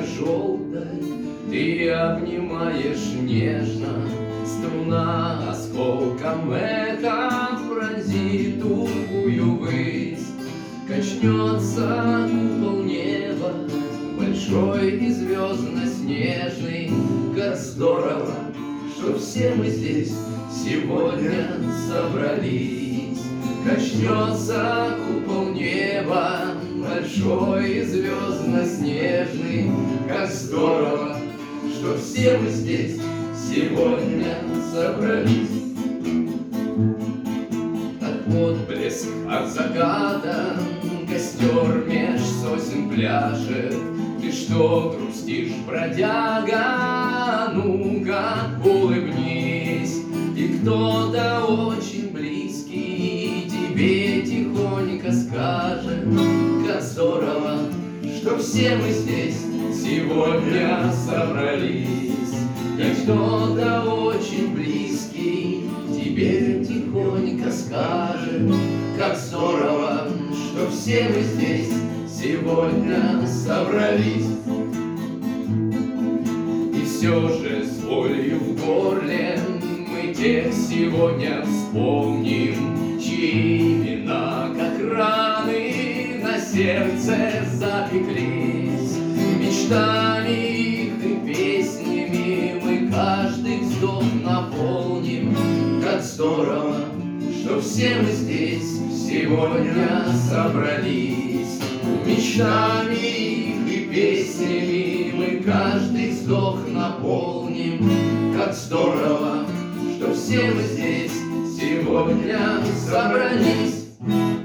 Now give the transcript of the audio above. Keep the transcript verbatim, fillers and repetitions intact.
желтой ты обнимаешь нежно. Струна осколком эха пронзит тугую высь. Качнется купол неба, большой и звездно-снежный. Как здорово, что все мы здесь сегодня собрались. Качнется купол неба, большой и звездно-снежный. Как здорово, что все мы здесь сегодня собрались. Как отблеск от заката, костер меж сосен пляшет. Ты что грустишь, бродяга? Ну-ка, улыбнись. И кто-то очень близкий тебе тихонько скажет: как здорово, что все мы здесь сегодня собрались. И кто-то очень близкий тебе тихонько скажет: как здорово, что все мы здесь сегодня собрались. И все же с болью в горле мы тех сегодня вспомним, чьи имена, как раны, на сердце запеклись. Мечтами их и песнями мы каждый вздох наполним. Как здорово, что все мы здесь сегодня собрались. Мечтами их и песнями мы каждый вздох наполним. Как здорово, что все мы здесь сегодня собрались.